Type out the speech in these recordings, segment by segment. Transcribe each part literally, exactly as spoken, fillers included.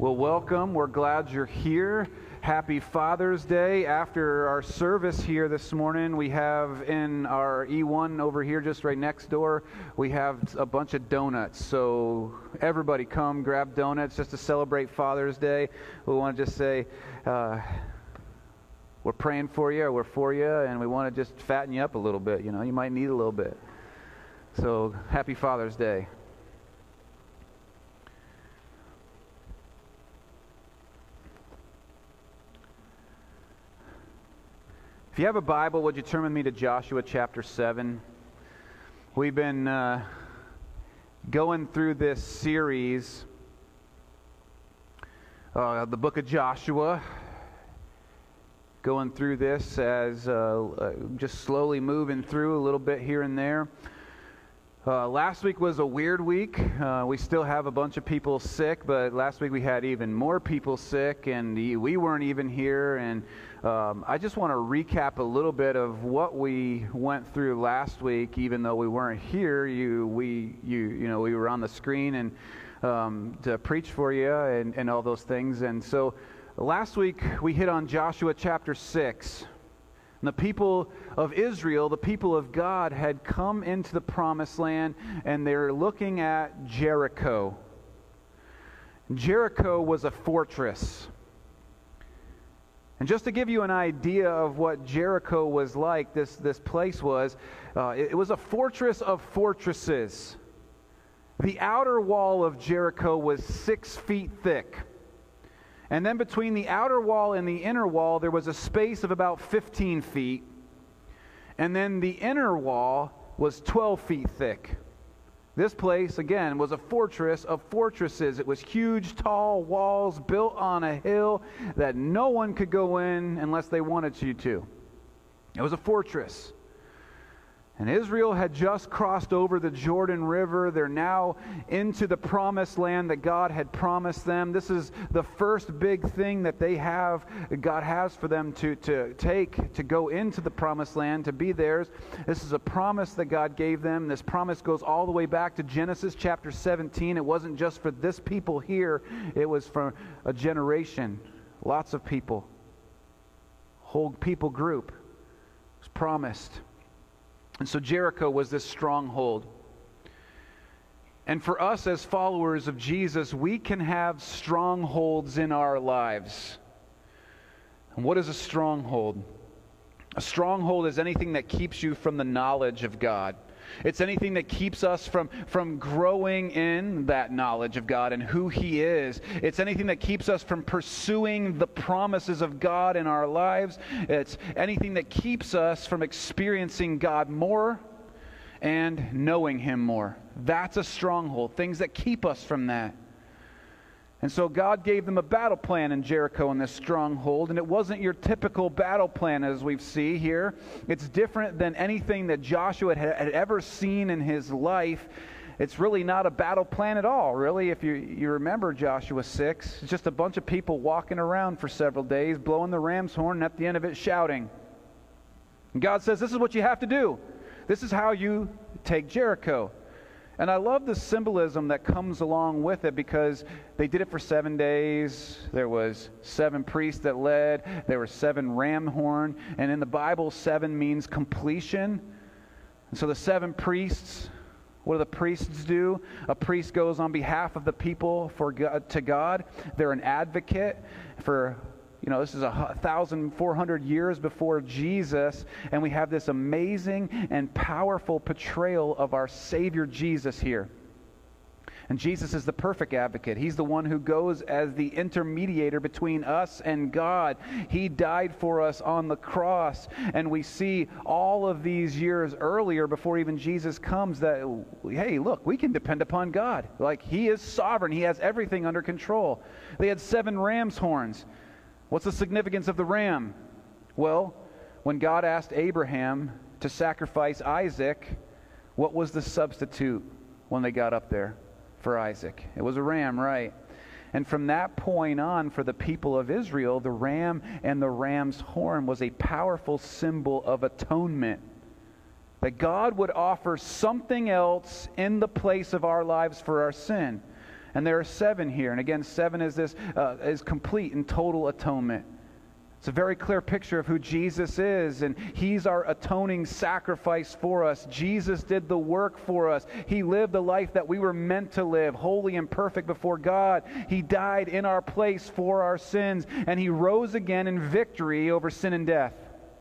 Well, welcome. We're glad you're here. Happy Father's Day. After our service here this morning, we have in our E one over here, just right next door, we have a bunch of donuts. So everybody come grab donuts just to celebrate Father's Day. We want to just say, uh, we're praying for you, we're for you, and we want to just fatten you up a little bit. You know, you might need a little bit. So happy Father's Day. If you have a Bible, would you turn with me to Joshua chapter seven? We've been uh, going through this series, uh, the book of Joshua, going through this as uh, uh, just slowly moving through a little bit here and there. Uh, last week was a weird week. Uh, we still have a bunch of people sick, but last week we had even more people sick, and we weren't even here. And um, I just want to recap a little bit of what we went through last week, even though we weren't here. You, we, you, you know, we were on the screen and um, to preach for you and, and all those things. And so last week we hit on Joshua chapter six. And the people of Israel, the people of God, had come into the promised land, and they're looking at Jericho. Jericho was a fortress. And just to give you an idea of what Jericho was like, this, this place was, uh, it, it was a fortress of fortresses. The outer wall of Jericho was six feet thick. And then between the outer wall and the inner wall, there was a space of about fifteen feet. And then the inner wall was twelve feet thick. This place, again, was a fortress of fortresses. It was huge, tall walls built on a hill that no one could go in unless they wanted you to. It was a fortress. And Israel had just crossed over the Jordan River. They're now into the promised land that God had promised them. This is the first big thing that they have, God has for them to, to take, to go into the promised land, to be theirs. This is a promise that God gave them. This promise goes all the way back to Genesis chapter seventeen. It wasn't just for this people here. It was for a generation, lots of people, whole people group. It was promised. And so Jericho was this stronghold. And for us as followers of Jesus, we can have strongholds in our lives. And what is a stronghold? A stronghold is anything that keeps you from the knowledge of God. It's anything that keeps us from, from growing in that knowledge of God and who He is. It's anything that keeps us from pursuing the promises of God in our lives. It's anything that keeps us from experiencing God more and knowing Him more. That's a stronghold. Things that keep us from that. And so God gave them a battle plan in Jericho in this stronghold, and it wasn't your typical battle plan as we see here. It's different than anything that Joshua had, had ever seen in his life. It's really not a battle plan at all, really. If you, you remember Joshua six, it's just a bunch of people walking around for several days, blowing the ram's horn, and at the end of it shouting. And God says, this is what you have to do. This is how you take Jericho. And I love the symbolism that comes along with it, because they did it for seven days. There was seven priests that led. There were seven ram horn. And in the Bible, seven means completion. And so the seven priests, what do the priests do? A priest goes on behalf of the people for God, to God. They're an advocate for, you know, this is a thousand four hundred years before Jesus, and we have this amazing and powerful portrayal of our Savior Jesus here. And Jesus is the perfect advocate. He's the one who goes as the intermediator between us and God. He died for us on the cross, and we see all of these years earlier, before even Jesus comes, that, hey, look, we can depend upon God. Like, He is sovereign. He has everything under control. They had seven ram's horns. What's the significance of the ram? Well, when God asked Abraham to sacrifice Isaac, what was the substitute when they got up there for Isaac? It was a ram, right? And from that point on, for the people of Israel, the ram and the ram's horn was a powerful symbol of atonement. That God would offer something else in the place of our lives for our sin. And there are seven here. And again, seven is this uh, is complete and total atonement. It's a very clear picture of who Jesus is, and He's our atoning sacrifice for us. Jesus did the work for us. He lived the life that we were meant to live, holy and perfect before God. He died in our place for our sins, and He rose again in victory over sin and death.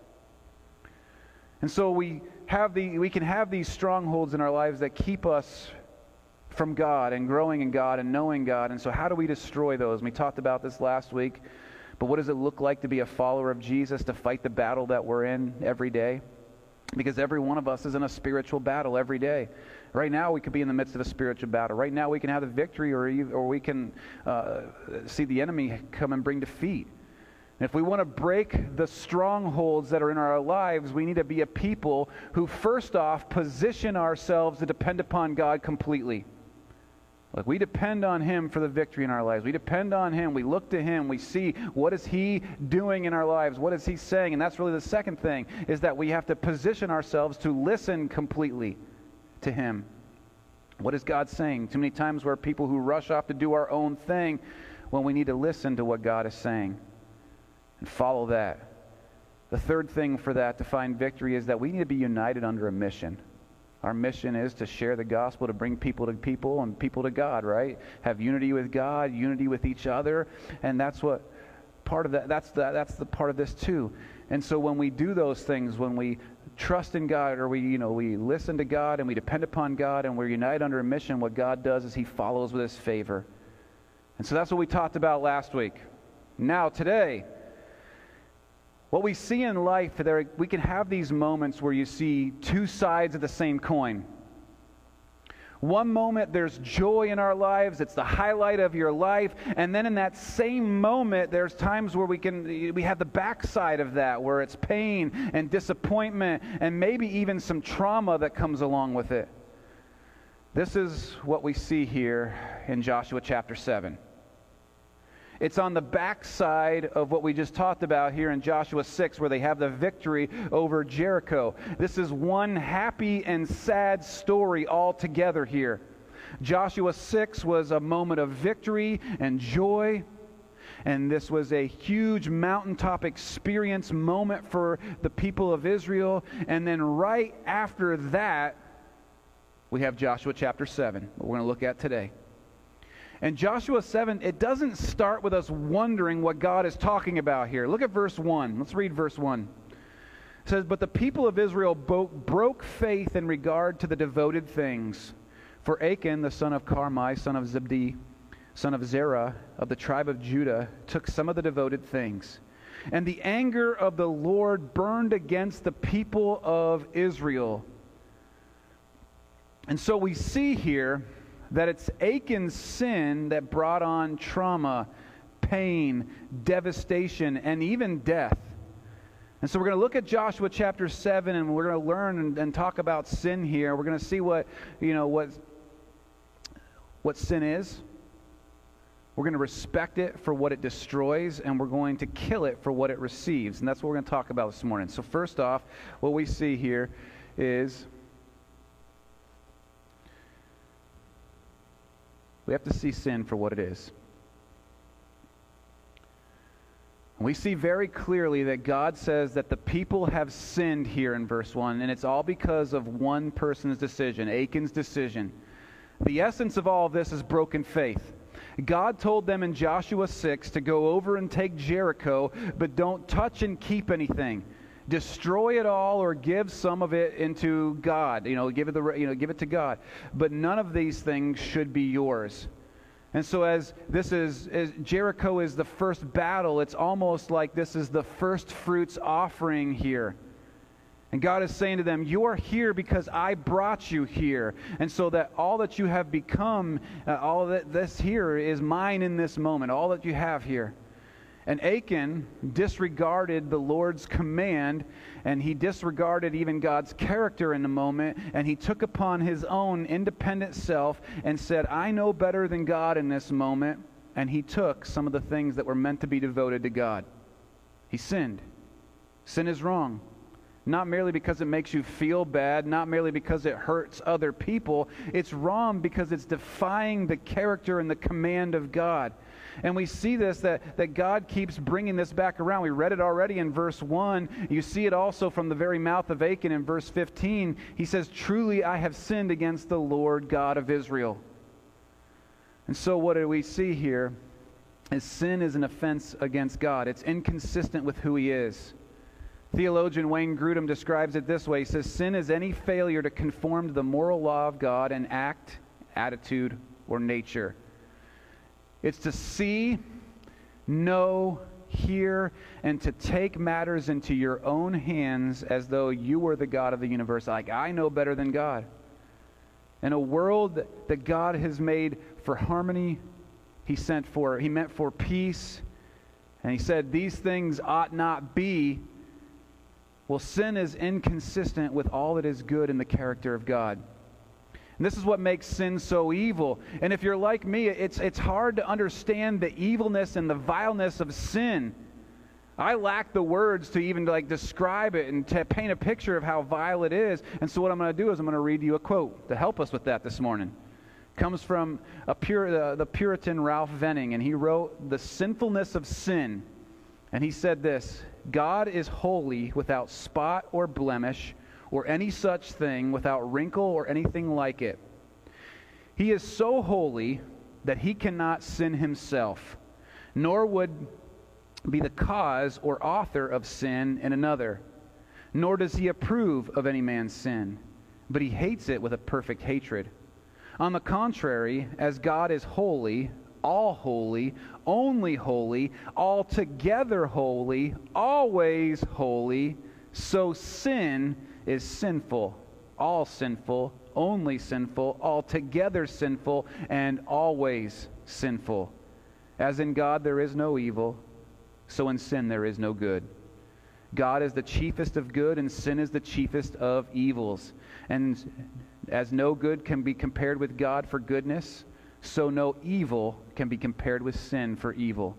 And so we have the we can have these strongholds in our lives that keep us from God and growing in God and knowing God. And so how do we destroy those? And we talked about this last week. But what does it look like to be a follower of Jesus, to fight the battle that we're in every day? Because every one of us is in a spiritual battle every day. Right now we could be in the midst of a spiritual battle. Right now we can have the victory, or, or we can uh, see the enemy come and bring defeat. And if we want to break the strongholds that are in our lives, we need to be a people who first off position ourselves to depend upon God completely. Like, we depend on Him for the victory in our lives. We depend on Him. We look to Him. We see what is He doing in our lives. What is He saying? And that's really the second thing, is that we have to position ourselves to listen completely to Him. What is God saying? Too many times we're people who rush off to do our own thing when we need to listen to what God is saying and follow that. The third thing for that, to find victory, is that we need to be united under a mission. Our mission is to share the gospel, to bring people to people and people to God, right? Have unity with God, unity with each other, and that's what part of that. That's the that's the part of this too. And so when we do those things, when we trust in God, or we you know we listen to God and we depend upon God and we're united under a mission, what God does is He follows with His favor. And so that's what we talked about last week. Now today, what we see in life, there, we can have these moments where you see two sides of the same coin. One moment there's joy in our lives, it's the highlight of your life, and then in that same moment there's times where we can we have the backside of that, where it's pain and disappointment and maybe even some trauma that comes along with it. This is what we see here in Joshua chapter seven. It's on the backside of what we just talked about here in Joshua six, where they have the victory over Jericho. This is one happy and sad story all together here. Joshua six was a moment of victory and joy, and this was a huge mountaintop experience moment for the people of Israel. And then right after that, we have Joshua chapter seven, what we're going to look at today. And Joshua seven, it doesn't start with us wondering what God is talking about here. Look at verse one. Let's read verse one. It says, "But the people of Israel bo- broke faith in regard to the devoted things. For Achan, the son of Carmi, son of Zebdi, son of Zerah, of the tribe of Judah, took some of the devoted things. And the anger of the Lord burned against the people of Israel." And so we see here that it's Achan's sin that brought on trauma, pain, devastation, and even death. And so we're going to look at Joshua chapter seven, and we're going to learn and, and talk about sin here. We're going to see what, you know, what, what sin is. We're going to respect it for what it destroys, and we're going to kill it for what it receives. And that's what we're going to talk about this morning. So first off, what we see here is we have to see sin for what it is. We see very clearly that God says that the people have sinned here in verse one, and it's all because of one person's decision, Achan's decision. The essence of all of this is broken faith. God told them in Joshua six to go over and take Jericho, but don't touch and keep anything. Destroy it all, or give some of it into God. You know, give it the you know, give it to God. But none of these things should be yours. And so, as this is, as Jericho is the first battle, it's almost like this is the first fruits offering here. And God is saying to them, "You are here because I brought you here, and so that all that you have become, uh, all that this here is mine in this moment. All that you have here." And Achan disregarded the Lord's command, and he disregarded even God's character in the moment, and he took upon his own independent self and said, "I know better than God in this moment," and he took some of the things that were meant to be devoted to God. He sinned. Sin is wrong. not merely because it makes you feel bad, not merely because it hurts other people. It's wrong because it's defying the character and the command of God. And we see this, that, that God keeps bringing this back around. We read it already in verse one. You see it also from the very mouth of Achan in verse fifteen. He says, "Truly I have sinned against the Lord God of Israel." And so what do we see here is sin is an offense against God. It's inconsistent with who He is. Theologian Wayne Grudem describes it this way. He says, "Sin is any failure to conform to the moral law of God in act, attitude, or nature." It's to see, know, hear, and to take matters into your own hands as though you were the God of the universe. Like, I know better than God. In a world that God has made for harmony, He sent for, He meant for peace, and He said these things ought not be. Well, sin is inconsistent with all that is good in the character of God. And this is what makes sin so evil. And if you're like me, it's, it's hard to understand the evilness and the vileness of sin. I lack the words to even like describe it and to paint a picture of how vile it is. And so what I'm going to do is I'm going to read you a quote to help us with that this morning. It comes from a pure, uh, the Puritan Ralph Venning, and he wrote, "The sinfulness of sin." And he said this: "God is holy, without spot or blemish, or any such thing, without wrinkle or anything like it. He is so holy that He cannot sin Himself, nor would be the cause or author of sin in another. Nor does He approve of any man's sin, but He hates it with a perfect hatred. On the contrary, as God is holy, all holy, only holy, altogether holy, always holy, so sin is sinful, all sinful, only sinful, altogether sinful, and always sinful. As in God there is no evil, so in sin there is no good. God is the chiefest of good, and sin is the chiefest of evils. And as no good can be compared with God for goodness, so no evil can be compared with sin for evil."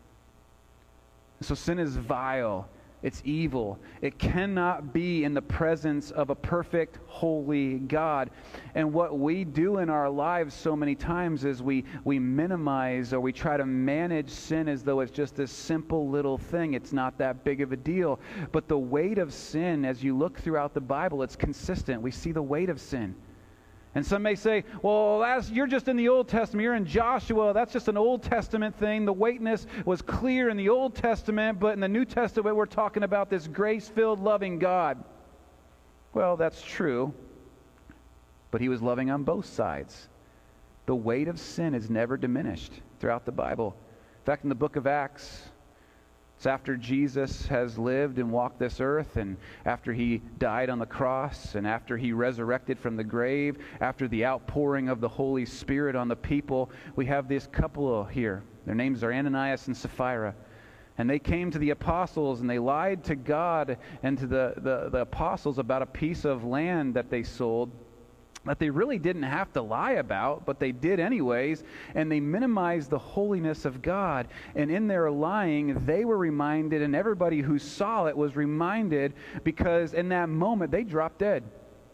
So sin is vile. It's evil. It cannot be in the presence of a perfect, holy God. And what we do in our lives so many times is we, we minimize or we try to manage sin as though it's just this simple little thing. It's not that big of a deal. But the weight of sin, as you look throughout the Bible, it's consistent. We see the weight of sin. And some may say, well, that's, you're just in the Old Testament. You're in Joshua. That's just an Old Testament thing. The weightness was clear in the Old Testament, but in the New Testament, we're talking about this grace-filled, loving God. Well, that's true, but He was loving on both sides. The weight of sin is never diminished throughout the Bible. In fact, in the book of Acts, it's after Jesus has lived and walked this earth, and after He died on the cross, and after He resurrected from the grave, after the outpouring of the Holy Spirit on the people, we have this couple here. Their names are Ananias and Sapphira. And they came to the apostles, and they lied to God and to the, the, the apostles about a piece of land that they sold that they really didn't have to lie about, but they did anyways, and they minimized the holiness of God. And in their lying, they were reminded, and everybody who saw it was reminded, because in that moment, they dropped dead.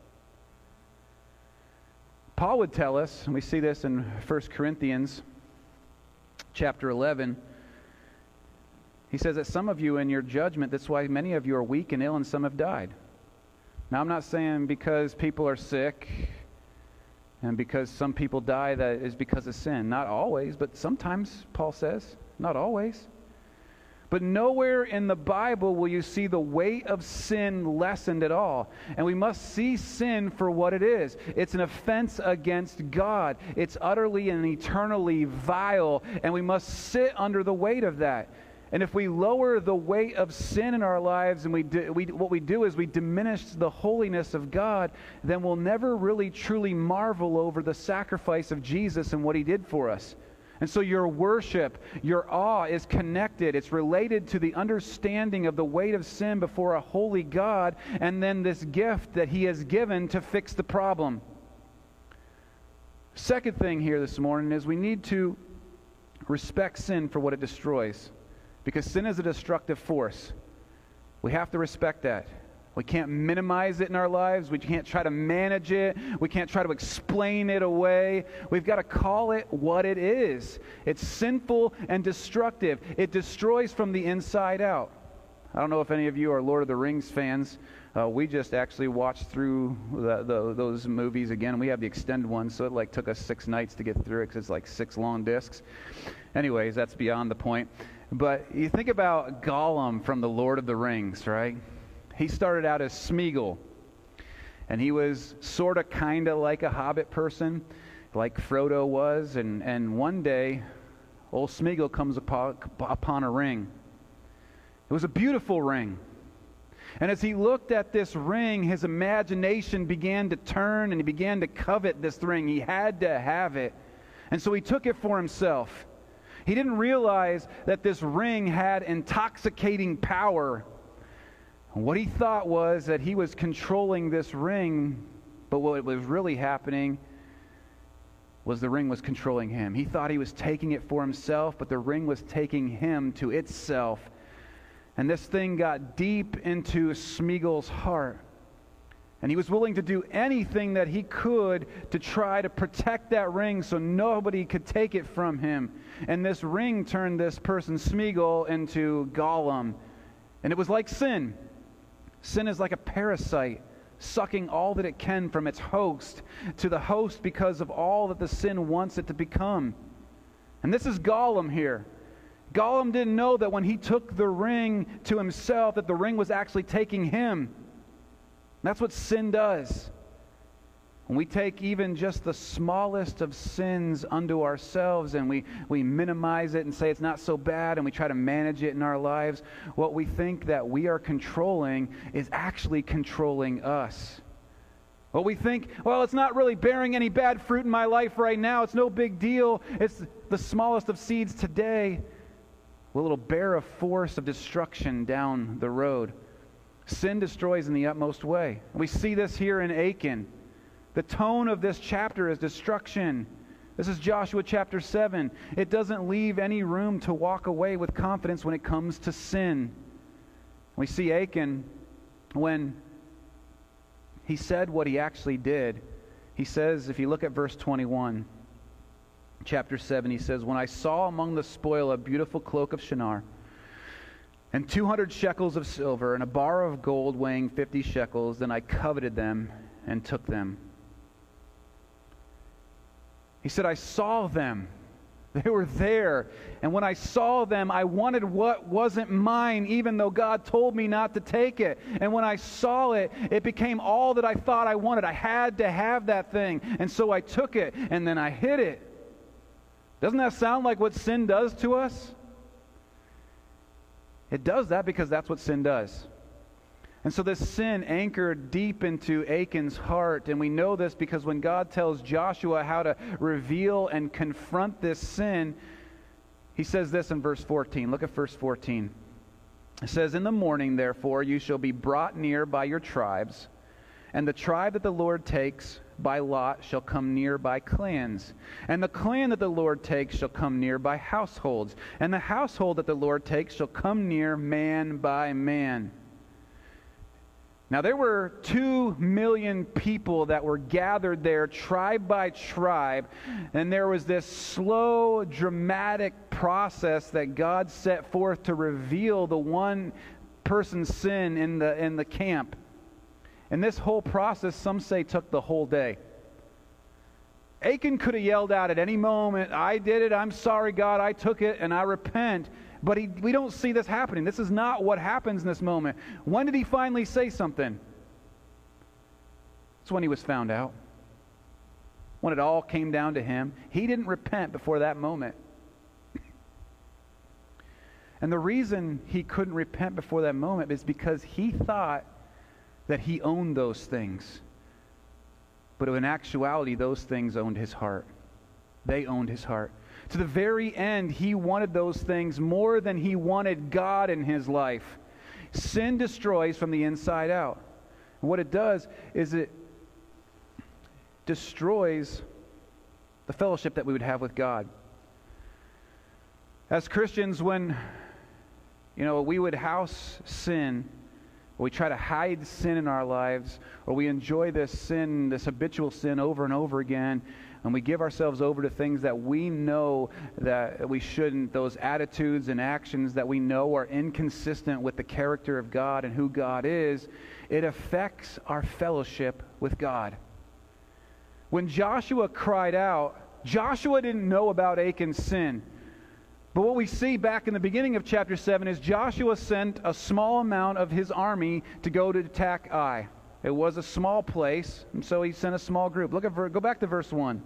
Paul would tell us, and we see this in First Corinthians chapter eleven, he says that some of you in your judgment, that's why many of you are weak and ill, and some have died. Now, I'm not saying because people are sick and because some people die that is because of sin. Not always, but sometimes, Paul says. Not always. But nowhere in the Bible will you see the weight of sin lessened at all. And we must see sin for what it is. It's an offense against God. It's utterly and eternally vile, and we must sit under the weight of that. And if we lower the weight of sin in our lives, and we, do, we what we do is we diminish the holiness of God, then we'll never really truly marvel over the sacrifice of Jesus and what He did for us. And so your worship, your awe is connected. It's related to the understanding of the weight of sin before a holy God, and then this gift that He has given to fix the problem. Second thing here this morning is we need to respect sin for what it destroys. Because sin is a destructive force. We have to respect that. We can't minimize it in our lives. We can't try to manage it. We can't try to explain it away. We've got to call it what it is. It's sinful and destructive. It destroys from the inside out. I don't know if any of you are Lord of the Rings fans. Uh, we just actually watched through the, the, those movies again. We have the extended one, so it like took us six nights to get through it because it's like six long discs. Anyways, that's beyond the point. But you think about Gollum from the Lord of the Rings, right? He started out as Smeagol, and he was sort of kind of like a hobbit person, like Frodo was, and, and one day, old Smeagol comes upon, upon a ring. It was a beautiful ring. And as he looked at this ring, his imagination began to turn, and he began to covet this ring. He had to have it. And so he took it for himself. He didn't realize that this ring had intoxicating power. What he thought was that he was controlling this ring, but what was really happening was the ring was controlling him. He thought he was taking it for himself, but the ring was taking him to itself. And this thing got deep into Smeagol's heart. And he was willing to do anything that he could to try to protect that ring so nobody could take it from him. And this ring turned this person, Smeagol, into Gollum. And it was like sin. Sin is like a parasite, sucking all that it can from its host to the host because of all that the sin wants it to become. And this is Gollum here. Gollum didn't know that when he took the ring to himself, that the ring was actually taking him. That's what sin does. When we take even just the smallest of sins unto ourselves and we, we minimize it and say it's not so bad and we try to manage it in our lives, what we think that we are controlling is actually controlling us. What we think, well, it's not really bearing any bad fruit in my life right now. It's no big deal. It's the smallest of seeds today. Well, it'll bear a force of destruction down the road. Sin destroys in the utmost way. We see this here in Achan. The tone of this chapter is destruction. This is Joshua chapter seven. It doesn't leave any room to walk away with confidence when it comes to sin. We see Achan, when he said what he actually did, he says, if you look at verse twenty-one, chapter seven, he says, when I saw among the spoil a beautiful cloak of Shinar, and two hundred shekels of silver, and a bar of gold weighing fifty shekels, then I coveted them and took them. He said, I saw them. They were there. And when I saw them, I wanted what wasn't mine, even though God told me not to take it. And when I saw it, it became all that I thought I wanted. I had to have that thing. And so I took it, and then I hid it. Doesn't that sound like what sin does to us? It does that because that's what sin does. And so this sin anchored deep into Achan's heart. And we know this because when God tells Joshua how to reveal and confront this sin, he says this in verse fourteen. Look at verse fourteen. It says, in the morning, therefore, you shall be brought near by your tribes, and the tribe that the Lord takes by lot shall come near by clans. And the clan that the Lord takes shall come near by households. And the household that the Lord takes shall come near man by man. Now there were two million people that were gathered there, tribe by tribe, and there was this slow, dramatic process that God set forth to reveal the one person's sin in the, in the camp. And this whole process, some say, took the whole day. Achan could have yelled out at any moment, I did it, I'm sorry God, I took it, and I repent. But he, we don't see this happening. This is not what happens in this moment. When did he finally say something? It's when he was found out. When it all came down to him. He didn't repent before that moment. And the reason he couldn't repent before that moment is because he thought that he owned those things. But in actuality, those things owned his heart. They owned his heart. To the very end, he wanted those things more than he wanted God in his life. Sin destroys from the inside out. And what it does is it destroys the fellowship that we would have with God. As Christians, when you know we would house sin, or we try to hide sin in our lives, or we enjoy this sin, this habitual sin over and over again, and we give ourselves over to things that we know that we shouldn't, those attitudes and actions that we know are inconsistent with the character of God and who God is, it affects our fellowship with God. When Joshua cried out, Joshua didn't know about Achan's sin. But what we see back in the beginning of chapter seven is Joshua sent a small amount of his army to go to attack Ai. It was a small place, and so he sent a small group. Look at go back to verse one.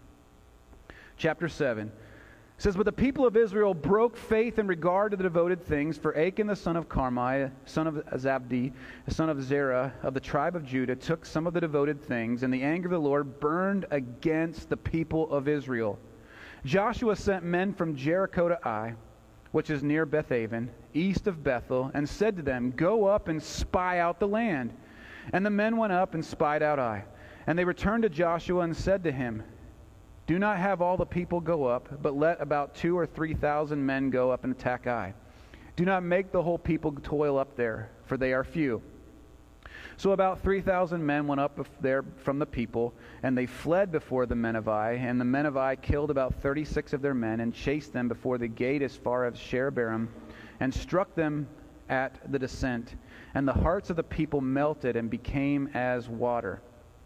Chapter seven. It says, "But the people of Israel broke faith in regard to the devoted things, for Achan the son of Carmi, son of Zabdi, the son of Zerah, of the tribe of Judah, took some of the devoted things, and the anger of the Lord burned against the people of Israel. Joshua sent men from Jericho to Ai, which is near Bethaven, east of Bethel, and said to them, 'Go up and spy out the land.' And the men went up and spied out Ai. And they returned to Joshua and said to him, 'Do not have all the people go up, but let about two or three thousand men go up and attack Ai. Do not make the whole people toil up there, for they are few.' So about three thousand men went up there from the people, and they fled before the men of Ai. And the men of Ai killed about thirty-six of their men, and chased them before the gate as far as Sherebarim, and struck them at the descent. And the hearts of the people melted and became as water."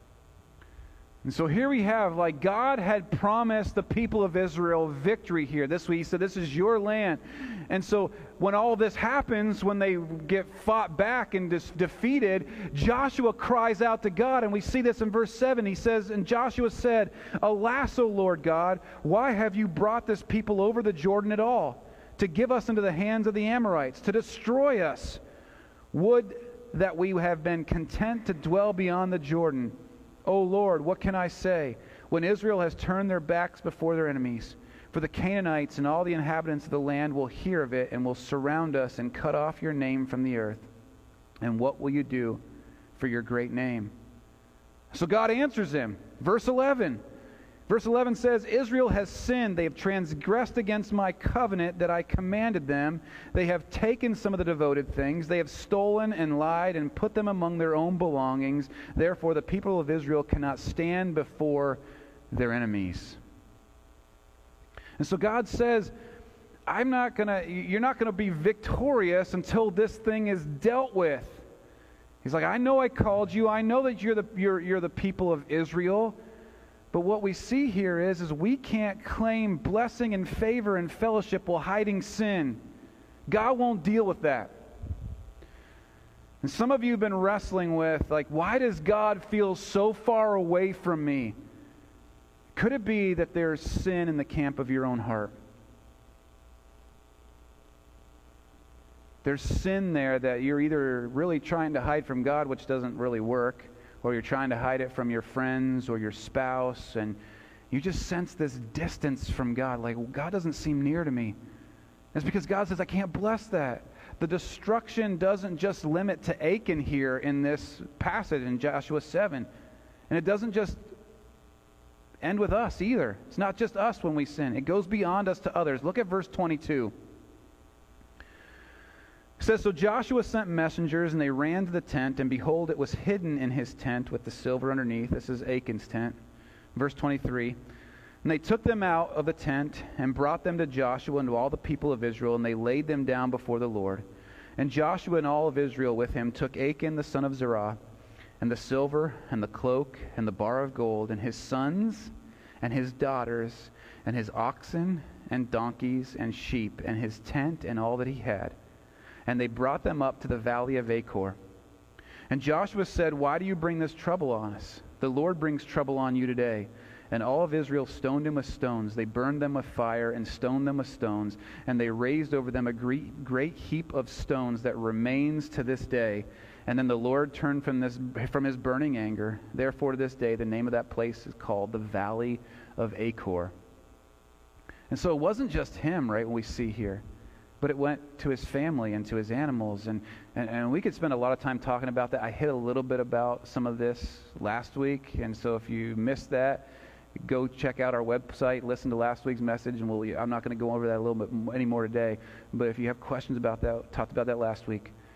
And so here we have, like, God had promised the people of Israel victory here. This week he said, "This is your land." And so when all this happens, when they get fought back and just defeated, Joshua cries out to God. And we see this in verse seven. He says, "And Joshua said, 'Alas, O Lord God, why have you brought this people over the Jordan at all, to give us into the hands of the Amorites, to destroy us? Would that we have been content to dwell beyond the Jordan. O Lord, what can I say when Israel has turned their backs before their enemies? For the Canaanites and all the inhabitants of the land will hear of it and will surround us and cut off your name from the earth. And what will you do for your great name?'" So God answers him. Verse eleven. Verse eleven says, "Israel has sinned. They have transgressed against my covenant that I commanded them. They have taken some of the devoted things. They have stolen and lied and put them among their own belongings. Therefore, the people of Israel cannot stand before their enemies." And so God says, I'm not gonna, you're not going to be victorious until this thing is dealt with. He's like, I know I called you. I know that you're the, you're, you're the people of Israel. But what we see here is, is we can't claim blessing and favor and fellowship while hiding sin. God won't deal with that. And some of you have been wrestling with, like, why does God feel so far away from me? Could it be that there's sin in the camp of your own heart? There's sin there that you're either really trying to hide from God, which doesn't really work, or you're trying to hide it from your friends or your spouse, and you just sense this distance from God, like, well, God doesn't seem near to me. It's because God says, I can't bless that. The destruction doesn't just limit to Achan here in this passage in Joshua seven. And it doesn't just end with us either. It's not just us when we sin. It goes beyond us to others. Look at verse twenty-two. It says, "So Joshua sent messengers, and they ran to the tent, and behold, it was hidden in his tent with the silver underneath." This is Achan's tent. Verse twenty-three. "And they took them out of the tent, and brought them to Joshua and to all the people of Israel, and they laid them down before the Lord. And Joshua and all of Israel with him took Achan the son of Zerah, and the silver, and the cloak, and the bar of gold, and his sons, and his daughters, and his oxen, and donkeys, and sheep, and his tent, and all that he had. And they brought them up to the valley of Achor. And Joshua said, 'Why do you bring this trouble on us? The Lord brings trouble on you today.' And all of Israel stoned him with stones. They burned them with fire and stoned them with stones. And they raised over them a great, great heap of stones that remains to this day. And then the Lord turned from this from his burning anger. Therefore, to this day, the name of that place is called the Valley of Achor." And so it wasn't just him, right, when we see here. But it went to his family and to his animals. And, and, and we could spend a lot of time talking about that. I hit a little bit about some of this last week. And so if you missed that, go check out our website, listen to last week's message, and we'll, I'm not going to go over that a little bit anymore today. But if you have questions about that, talked about that last week.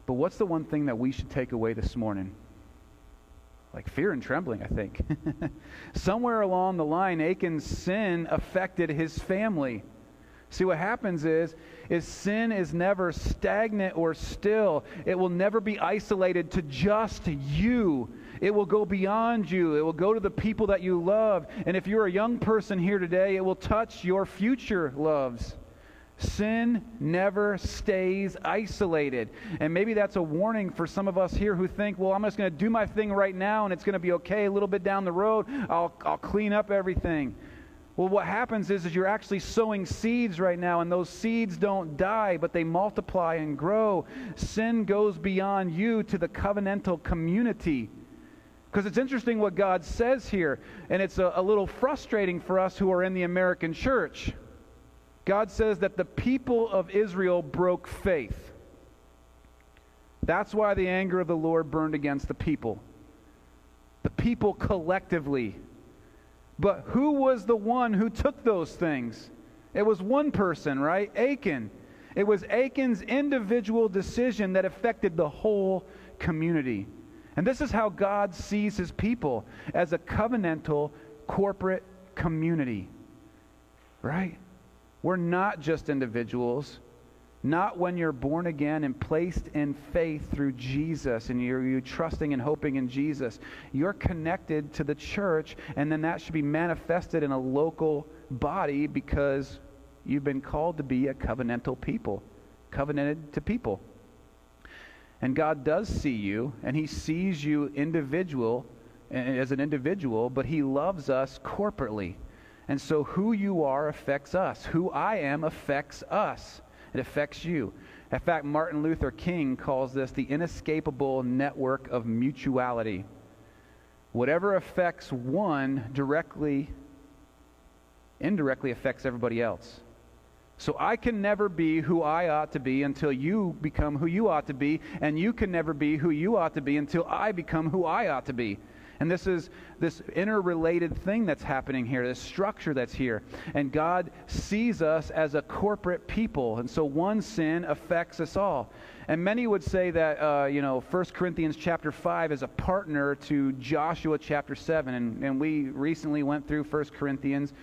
But what's the one thing that we should take away this morning? Like fear and trembling, I think. Somewhere along the line, Achan's sin affected his family. See, what happens is, is sin is never stagnant or still. It will never be isolated to just you. It will go beyond you. It will go to the people that you love. And if you're a young person here today, it will touch your future loves. Sin never stays isolated. And maybe that's a warning for some of us here who think, well, I'm just going to do my thing right now and it's going to be okay. A little bit down the road, I'll, I'll clean up everything. Well, what happens is, is you're actually sowing seeds right now, and those seeds don't die, but they multiply and grow. Sin goes beyond you to the covenantal community. Because it's interesting what God says here, and it's a, a little frustrating for us who are in the American church. God says that the people of Israel broke faith. That's why the anger of the Lord burned against the people. The people collectively. But who was the one who took those things? It was one person, right? Achan. It was Achan's individual decision that affected the whole community. And this is how God sees his people, as a covenantal corporate community. Right? We're not just individuals. Not when you're born again and placed in faith through Jesus and you're, you're trusting and hoping in Jesus. You're connected to the church, and then that should be manifested in a local body because you've been called to be a covenantal people, covenanted to people. And God does see you, and he sees you individual as an individual, but he loves us corporately. And so who you are affects us. Who I am affects us. It affects you. In fact, Martin Luther King calls this the inescapable network of mutuality. Whatever affects one directly, indirectly affects everybody else. So I can never be who I ought to be until you become who you ought to be, and you can never be who you ought to be until I become who I ought to be. And this is this interrelated thing that's happening here, this structure that's here. And God sees us as a corporate people. And so one sin affects us all. And many would say that, uh, you know, First Corinthians chapter five is a partner to Joshua chapter seven. And, and we recently went through First Corinthians.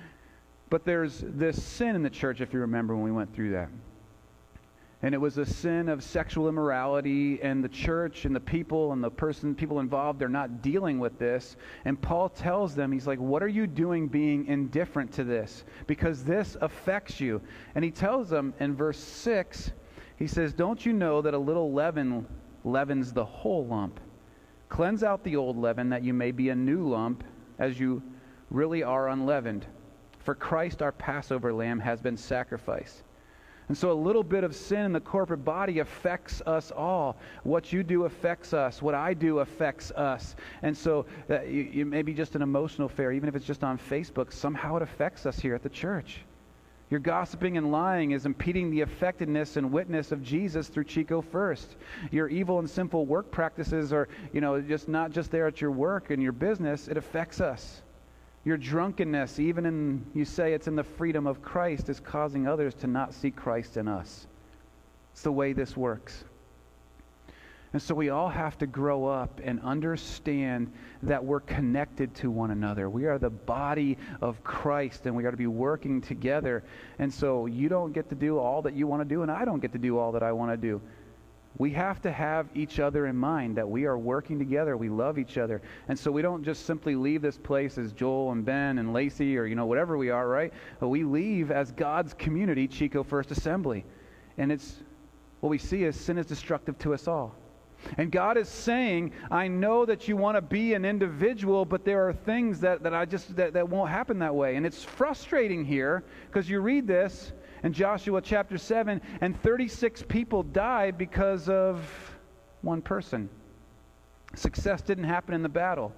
But there's this sin in the church, if you remember when we went through that. And it was a sin of sexual immorality, and the church and the people and the person, people involved, they're not dealing with this. And Paul tells them, he's like, what are you doing being indifferent to this? Because this affects you. And he tells them in verse six, he says, don't you know that a little leaven leavens the whole lump? Cleanse out the old leaven that you may be a new lump, as you really are unleavened. For Christ our Passover lamb has been sacrificed. And so a little bit of sin in the corporate body affects us all. What you do affects us. What I do affects us. And so that you, you may be just an emotional affair, even if it's just on Facebook, somehow it affects us here at the church. Your gossiping and lying is impeding the effectiveness and witness of Jesus through Chico First. Your evil and sinful work practices are, you know, just not just there at your work and your business. It affects us. Your drunkenness, even in, you say it's in the freedom of Christ, is causing others to not see Christ in us. It's the way this works. And so we all have to grow up and understand that we're connected to one another. We are the body of Christ, and we are to be working together. And so you don't get to do all that you want to do, and I don't get to do all that I want to do. We have to have each other in mind, that we are working together. We love each other. And so we don't just simply leave this place as Joel and Ben and Lacey or, you know, whatever we are, right? But we leave as God's community, Chico First Assembly. And it's what we see is sin is destructive to us all. And God is saying, I know that you want to be an individual, but there are things that, that I just that, that won't happen that way. And it's frustrating here because you read this in Joshua chapter seven, and thirty-six people died because of one person. Success didn't happen in the battle.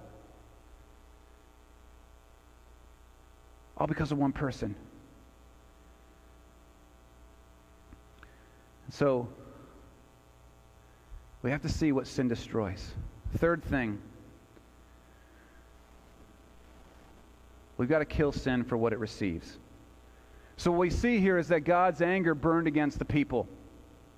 All because of one person. So, we have to see what sin destroys. Third thing, we've got to kill sin for what it receives. So what we see here is that God's anger burned against the people.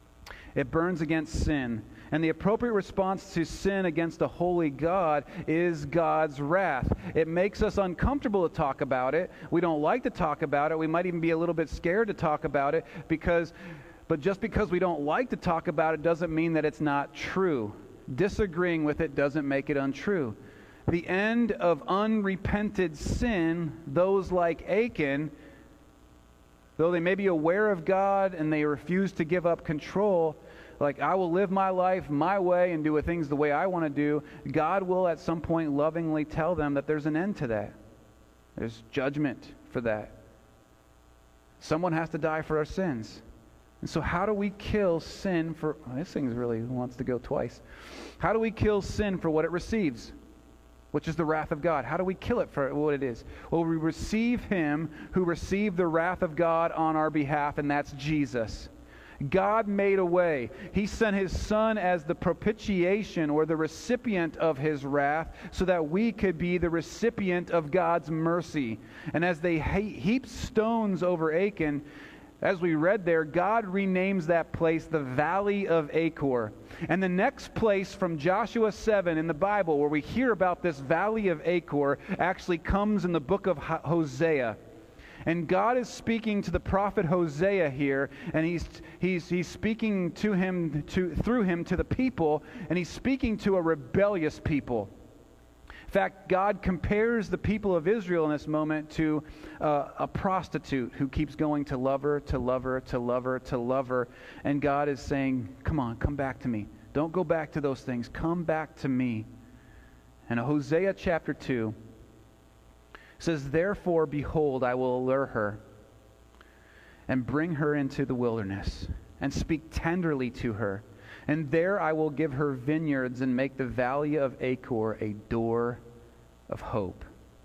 It burns against sin. And the appropriate response to sin against a holy God is God's wrath. It makes us uncomfortable to talk about it. We don't like to talk about it. We might even be a little bit scared to talk about it, because, but just because we don't like to talk about it doesn't mean that it's not true. Disagreeing with it doesn't make it untrue. The end of unrepented sin, those like Achan, though they may be aware of God and they refuse to give up control, like, I will live my life my way and do things the way I want to do, God will at some point lovingly tell them that there's an end to that. There's judgment for that. Someone has to die for our sins. And so how do we kill sin for... Oh, this thing really wants to go twice. How do we kill sin for what it receives, which is the wrath of God? How do we kill it for what it is? Well, we receive Him who received the wrath of God on our behalf, and that's Jesus. God made a way. He sent His Son as the propitiation, or the recipient of His wrath, so that we could be the recipient of God's mercy. And as they heaped stones over Achan, as we read there, God renames that place the Valley of Achor. And the next place from Joshua seven in the Bible where we hear about this Valley of Achor actually comes in the book of Hosea. And God is speaking to the prophet Hosea here, and he's he's he's speaking to him to through him to the people, and he's speaking to a rebellious people. In fact, God compares the people of Israel in this moment to uh, a prostitute who keeps going to lover, to lover, to lover, to lover, and God is saying, "Come on, come back to me. Don't go back to those things. Come back to me." And Hosea chapter two says, "Therefore, behold, I will allure her and bring her into the wilderness and speak tenderly to her. And there I will give her vineyards and make the valley of Achor a door of hope."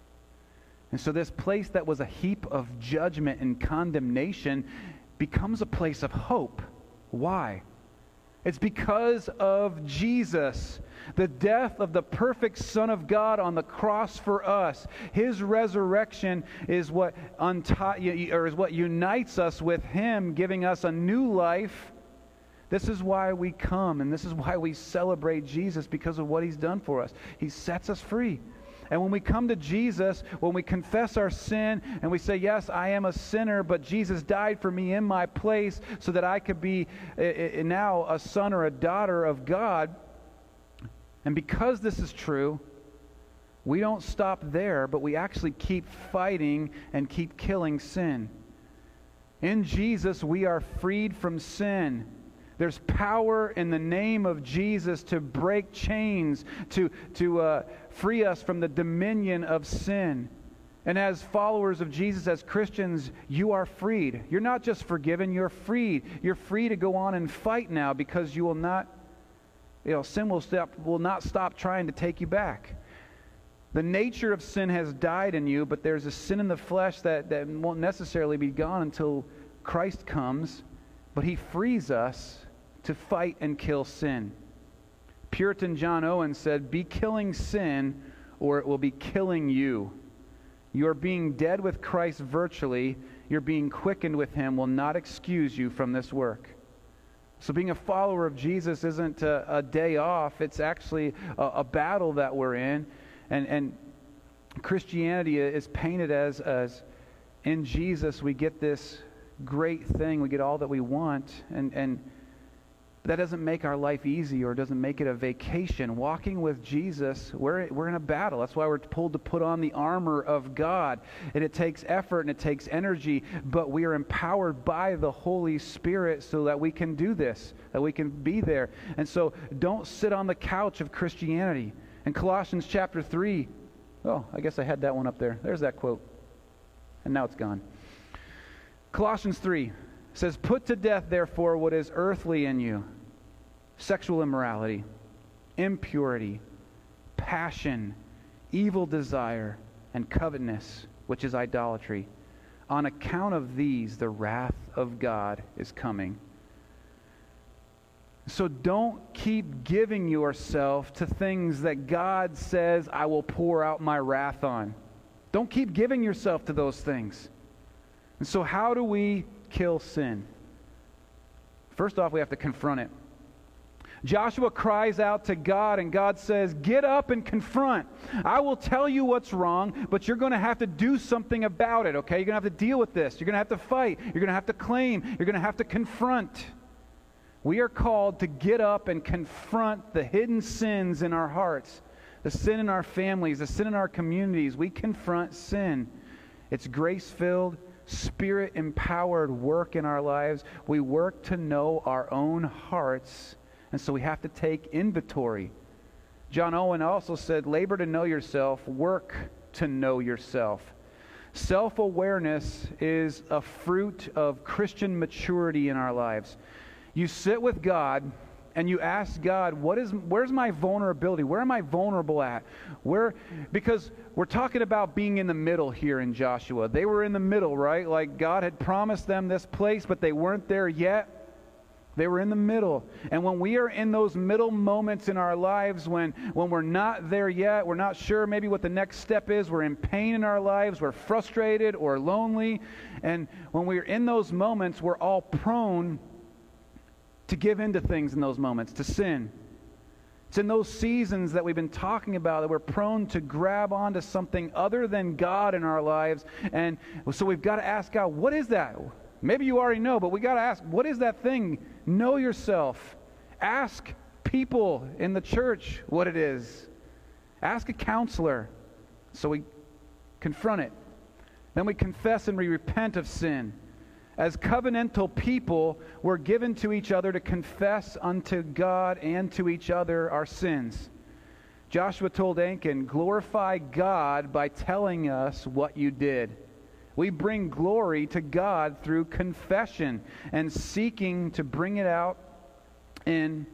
And so this place that was a heap of judgment and condemnation becomes a place of hope. Why? It's because of Jesus, the death of the perfect Son of God on the cross for us. His resurrection is what unti- or is what unites us with Him, giving us a new life. This is why we come, and this is why we celebrate Jesus, because of what He's done for us. He sets us free. And when we come to Jesus, when we confess our sin and we say, "Yes, I am a sinner, but Jesus died for me in my place so that I could be uh, now a son or a daughter of God," and because this is true, we don't stop there, but we actually keep fighting and keep killing sin. In Jesus, we are freed from sin. There's power in the name of Jesus to break chains, to, to uh, free us from the dominion of sin. And as followers of Jesus, as Christians, you are freed. You're not just forgiven, you're freed. You're free to go on and fight now, because you will not, you know, sin will stop, will not stop trying to take you back. The nature of sin has died in you, but there's a sin in the flesh that, that won't necessarily be gone until Christ comes. But He frees us to fight and kill sin. Puritan John Owen said, "Be killing sin, or it will be killing you." You are being dead with Christ virtually. Your being quickened with Him will not excuse you from this work. So being a follower of Jesus isn't a, a day off. It's actually a, a battle that we're in. And, and Christianity is painted as, as in Jesus we get this great thing. We get all that we want. And, and that doesn't make our life easy, or doesn't make it a vacation. Walking with Jesus, we're, we're in a battle. That's why we're told to put on the armor of God. And it takes effort and it takes energy, but we are empowered by the Holy Spirit so that we can do this, that we can be there. And so don't sit on the couch of Christianity. In Colossians chapter three, oh, I guess I had that one up there. There's that quote. And now it's gone. Colossians three says, "Put to death, therefore, what is earthly in you: sexual immorality, impurity, passion, evil desire, and covetousness, which is idolatry. On account of these, the wrath of God is coming." So don't keep giving yourself to things that God says, "I will pour out my wrath on." Don't keep giving yourself to those things. And so how do we kill sin? First off, we have to confront it. Joshua cries out to God, and God says, get up and confront. I will tell you what's wrong, but you're going to have to do something about it, okay? You're going to have to deal with this. You're going to have to fight. You're going to have to claim. You're going to have to confront. We are called to get up and confront the hidden sins in our hearts, the sin in our families, the sin in our communities. We confront sin. It's grace-filled, Spirit-empowered work in our lives. We work to know our own hearts. And so we have to take inventory. John Owen also said, labor to know yourself, work to know yourself. Self-awareness is a fruit of Christian maturity in our lives. You sit with God and you ask God, what is, where's my vulnerability? Where am I vulnerable at? Where, because we're talking about being in the middle here in Joshua. They were in the middle, right? Like God had promised them this place, but they weren't there yet. They were in the middle. And when we are in those middle moments in our lives, when, when we're not there yet, we're not sure maybe what the next step is, we're in pain in our lives, we're frustrated or lonely, and when we're in those moments, we're all prone to give into things in those moments, to sin. It's in those seasons that we've been talking about that we're prone to grab onto something other than God in our lives. And so we've got to ask God, what is that? Maybe you already know, but we got to ask, what is that thing? Know yourself. Ask people in the church what it is. Ask a counselor. So we confront it. Then we confess and we repent of sin. As covenantal people, we're given to each other to confess unto God and to each other our sins. Joshua told Achan, glorify God by telling us what you did. We bring glory to God through confession and seeking to bring it out in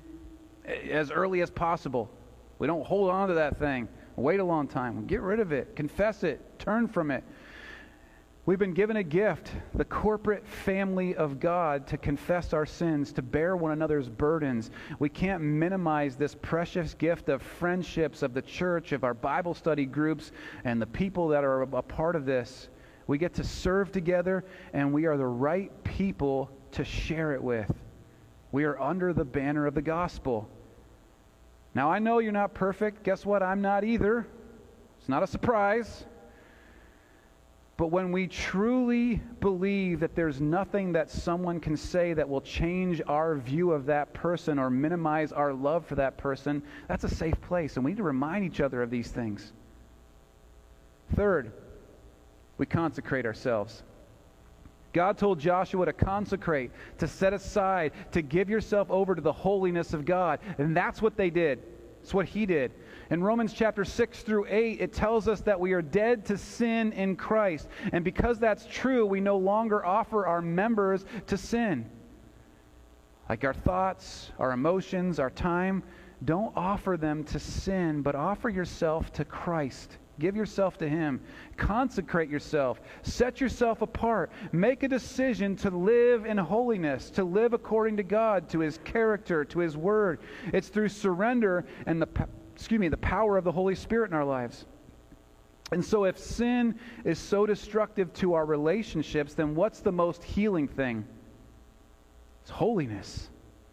as early as possible. We don't hold on to that thing. Wait a long time. Get rid of it. Confess it. Turn from it. We've been given a gift, the corporate family of God, to confess our sins, to bear one another's burdens. We can't minimize this precious gift of friendships, of the church, of our Bible study groups, and the people that are a part of this. We get to serve together, and we are the right people to share it with. We are under the banner of the gospel. Now, I know you're not perfect. Guess what? I'm not either. It's not a surprise. But when we truly believe that there's nothing that someone can say that will change our view of that person or minimize our love for that person, that's a safe place, and we need to remind each other of these things. Third, we consecrate ourselves. God told Joshua to consecrate, to set aside, to give yourself over to the holiness of God. And that's what they did. It's what he did. In Romans chapter six through eight, it tells us that we are dead to sin in Christ. And because that's true, we no longer offer our members to sin. Like our thoughts, our emotions, our time, don't offer them to sin, but offer yourself to Christ. Give yourself to Him. Consecrate yourself. Set yourself apart. Make a decision to live in holiness, to live according to God, to His character, to His Word. It's through surrender and the, excuse me, the power of the Holy Spirit in our lives. And so if sin is so destructive to our relationships, then what's the most healing thing? It's holiness.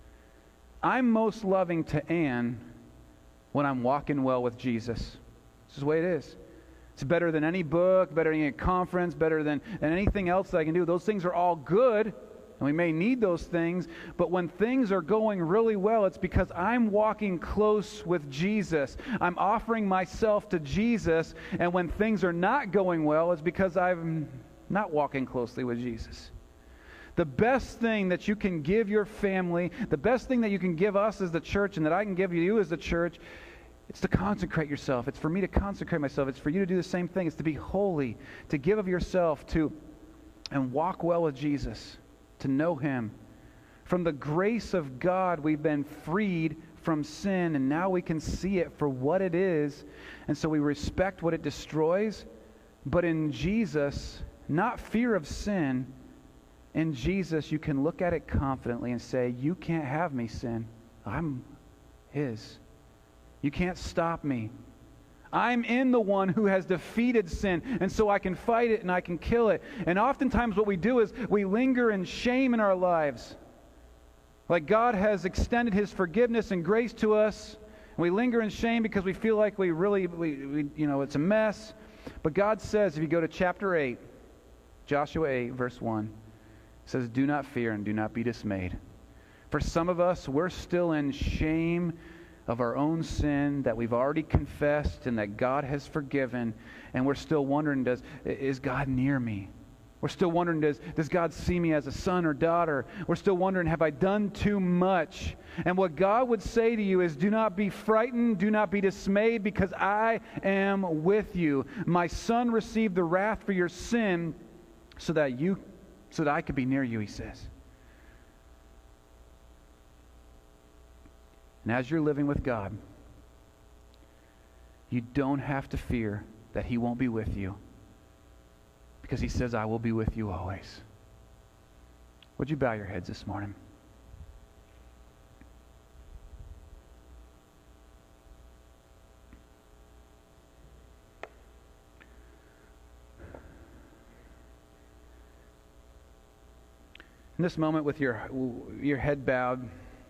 I'm most loving to Ann when I'm walking well with Jesus. This is the way it is. It's better than any book, better than any conference, better than, than anything else that I can do. Those things are all good, and we may need those things, but when things are going really well, it's because I'm walking close with Jesus. I'm offering myself to Jesus, and when things are not going well, it's because I'm not walking closely with Jesus. The best thing that you can give your family, the best thing that you can give us as the church, and that I can give you as the church, it's to consecrate yourself. It's for me to consecrate myself. It's for you to do the same thing. It's to be holy, to give of yourself to and walk well with Jesus, to know Him. From the grace of God, we've been freed from sin, and now we can see it for what it is. And so we respect what it destroys, but in Jesus, not fear of sin, in Jesus, you can look at it confidently and say, you can't have me, sin. I'm His. You can't stop me. I'm in the one who has defeated sin, and so I can fight it and I can kill it. And oftentimes what we do is we linger in shame in our lives. Like God has extended His forgiveness and grace to us, and we linger in shame because we feel like we really, we, we, you know, it's a mess. But God says, if you go to chapter eight, Joshua eight, verse one, it says, "Do not fear and do not be dismayed." For some of us, we're still in shame of our own sin that we've already confessed and that God has forgiven, and we're still wondering, does is God near me? We're still wondering, does, does God see me as a son or daughter? We're still wondering, have I done too much? And what God would say to you is, do not be frightened, do not be dismayed, because I am with you. My Son received the wrath for your sin so that you, so that I could be near you, He says. And as you're living with God, you don't have to fear that He won't be with you, because He says, I will be with you always. Would you bow your heads this morning? In this moment, with your, your head bowed,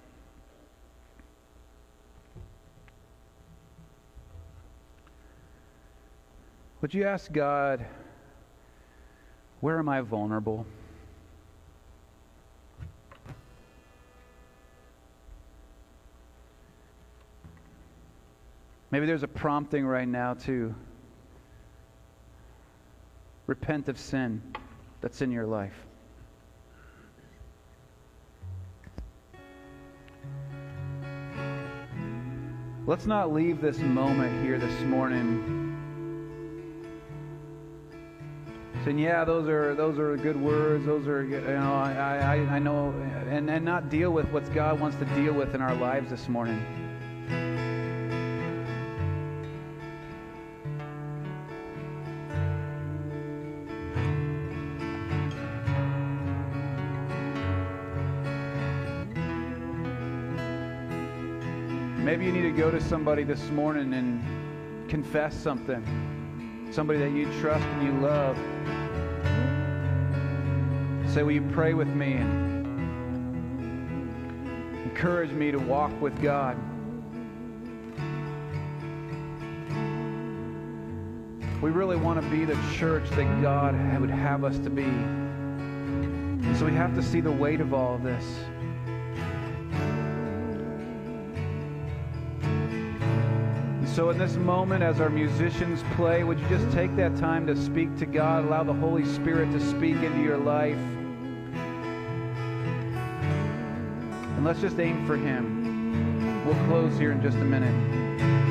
would you ask God, where am I vulnerable? Maybe there's a prompting right now to repent of sin that's in your life. Let's not leave this moment here this morning saying, yeah, those are those are good words. Those are, you know, I I, I know, and, and not deal with what God wants to deal with in our lives this morning. Maybe you need to go to somebody this morning and confess something. Somebody that you trust and you love. Say, will you pray with me and encourage me to walk with God? We really want to be the church that God would have us to be. And so we have to see the weight of all of this. So in this moment, as our musicians play, would you just take that time to speak to God, allow the Holy Spirit to speak into your life? And let's just aim for Him. We'll close here in just a minute.